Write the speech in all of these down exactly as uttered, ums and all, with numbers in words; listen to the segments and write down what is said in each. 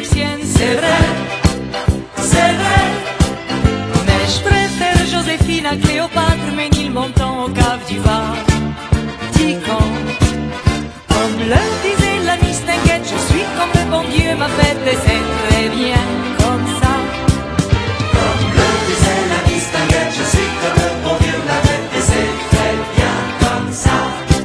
égyptienne, c'est vrai, c'est vrai. Mais je préfère Joséphine à Cléopâtre, Ménilmontant au cave du Vatican. Comme le disait la Miss, t'inquiète, je suis comme le bon Dieu m'a fait, et c'est très bien comme ça. Comme le disait la Miss, t'inquiète, je suis comme le bon Dieu m'a fait, et c'est très bien comme ça.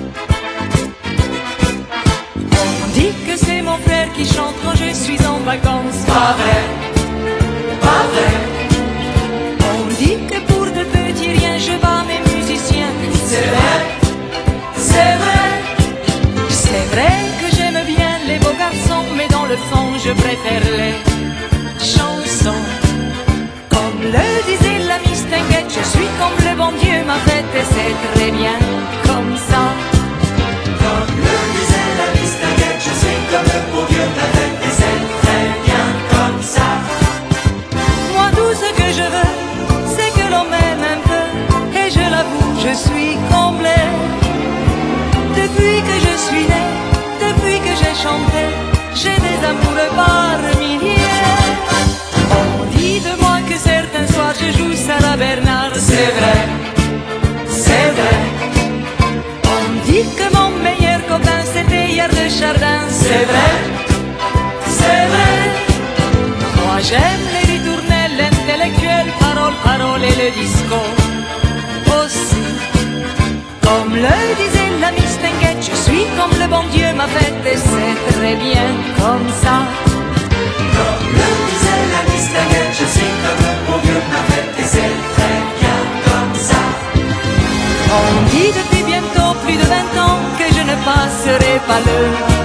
On dit que c'est mon frère qui chante quand je suis en vacances. Pas vrai, pas vrai. On dit que pour de petits riens je bats mes musiciens. C'est vrai, c'est vrai. C'est vrai que j'aime bien les beaux garçons, mais dans le fond je préfère les chansons. Comme le disait la Miss, t'inquiète, je suis comme le bon Dieu m'a fait, et c'est très bien comme ça. Comme le disait la Miss, t'inquiète, je suis comme le bon Dieu m'a fait, et c'est très bien comme ça. Moi tout ce que je veux, c'est que l'on m'aime un peu, et je l'avoue, je suis comblé. Depuis que je suis né, depuis que j'ai chanté, j'ai des amoureux par milliers. On dit de moi que certains soirs je joue Sarah Bernard. C'est vrai, c'est vrai. On dit que mon meilleur copain c'était hier de Chardin. C'est vrai, c'est vrai. Moi j'aime les ritournelles, l'intellectuel, parole, parole et le disco aussi. Comme le disait la Miss, t'inquiète, je suis comme le bon Dieu m'a fait, et c'est très bien comme ça. Comme le disait la Miss, t'inquiète, je suis comme le bon Dieu m'a fait, et c'est très bien comme ça. On dit depuis bientôt plus de vingt ans que je ne passerai pas le